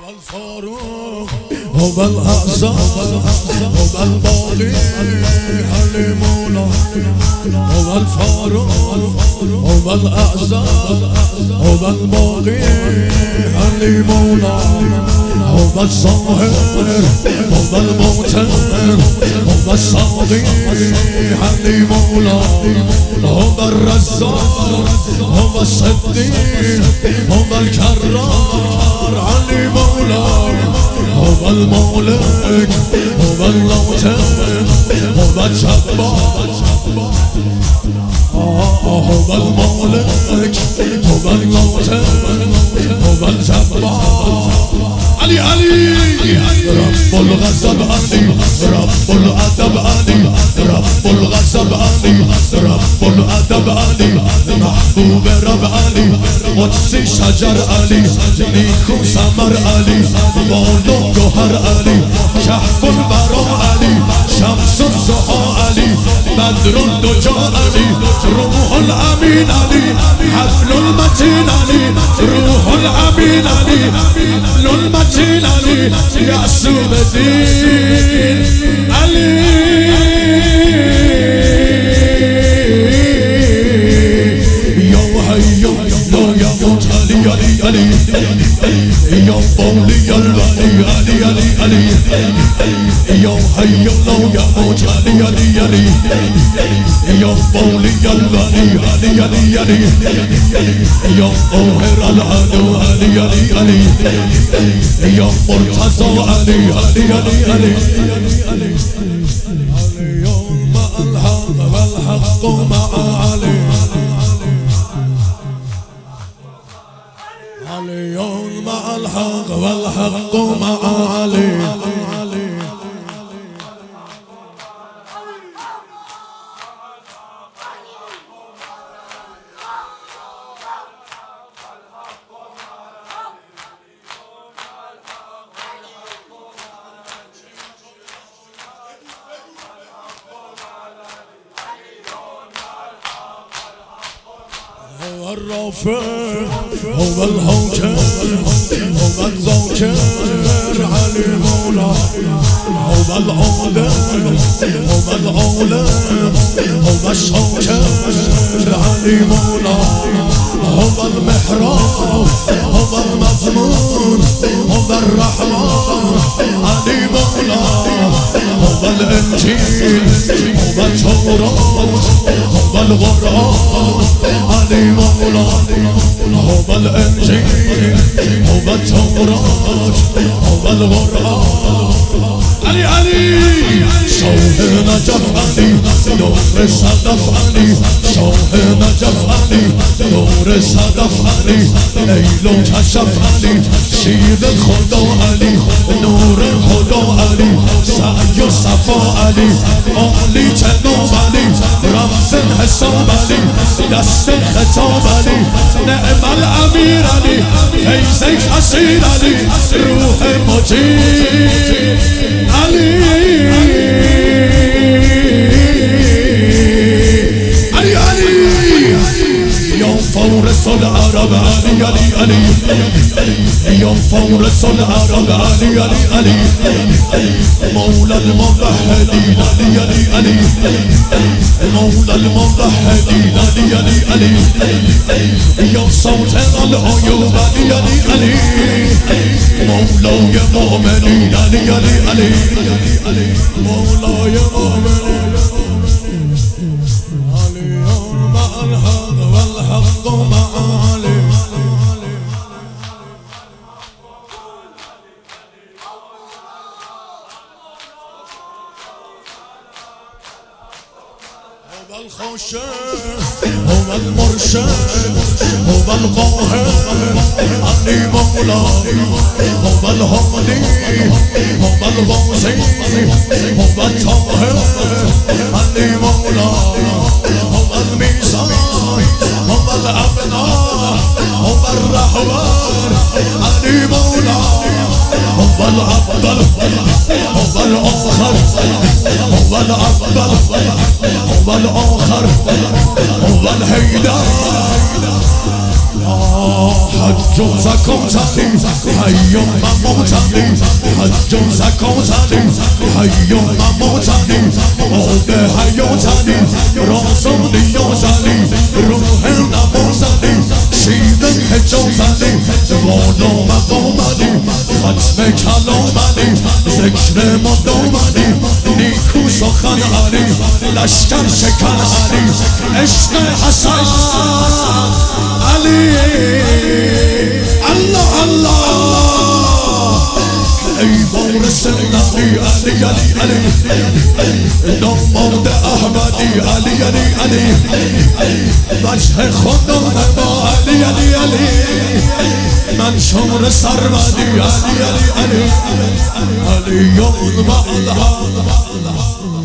الفاروق هو الأعظم هو الباقي علي مولا هو الفاروق هو الأعظم هو الباقي علي مولا هو الظاهر هو الموتر هو الصادق علي مولا هو الرزاق هو الصديق هو الكرار علي مولا هو المولك هو اللوتر هو الجبار هو المولك هو اللوتر هو الجبار علي علي رب الغضب علي رب الأدب علي رب الغضب علي رب الأدب علي محبوب رب علي قدسي شجر علي نيكو سمر علي بالو جوهر علي كهف البراء علي شمس الضحى علي بدر الدجى علي روح الأمين علي حبل المتين علي روح الأمين علي حبل المتين علي يعصوب الدين علي يوم هيو يا موت علي علي علي يوم فولي البالي علي علي علي يوم هيو يا موت علي علي علي يوم فولي البالي علي علي علي يوم أوهر العدو علي علي علي يوم مرتضى علي علي علي علي اليوم الحق والحق مع علي اليوم مع الحق والحق مع علي هو الرافع هو الهوكر هو الذوكر علي مولا هو العولم هو العولم هو الشوكر علي مولا هو المحراب هو المضمون هو الرحمن علي مولا هو الإنجيل هو التوراة هو القرآن علي مولا هو الإنجيل هو التوراة هو القرآن علي علي شوه نجف علي نور صدف علي شوه نجف علي نور صدف علي ليل كشف علي شیر خدا علی نور خدا علی سعی و صفا علی عالی جناب علی رمز حساب علی دست خطاب علی نعم الامیر علی فیض کثیر علی روح مجید علی علی علی يوم فورس العرب علي علي علي يوم فورس العرب علي علي علي مولى الموحدين علي علي علي مولى الموحدين علي علي علي يوم صوت العيوب علي علي علي مولاي مؤمنين علي علي علي مولاي مؤمنين اليوم مع الحق والحق مع علي هو الخوشان هو المرشد هو القاهر علي مولا هو الهادي هو الغازي هو الطاهر علي مولا هو الميزان هو الأبناء هو الرحمن علي مولا هو الأفضل هو الآخر هو الأفضل هو الآخر هو الهيدر حج و زکات علی حی و ممات علی حج و زکات علی حی و ممات علی آب حیات علی راز و نیاز علی روح نماز علی شیر حجاز علی والا مقام علی ختم کلام علی ذکر مدام علی نیکو سخن علی لشکر شکن علی عشق حسن علی الله الله ای وارث نبی علی علی علی ناماد احمدی علی علی علی وجه خدا با علی علی علی منشور سرمدی علی علی علی علیون و الله